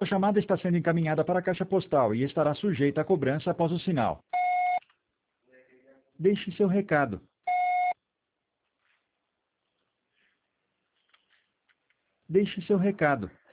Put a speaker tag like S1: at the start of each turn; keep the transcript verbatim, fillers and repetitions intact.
S1: A chamada está sendo encaminhada para a caixa postal e estará sujeita a cobrança após o sinal. Deixe seu recado. Deixe seu recado.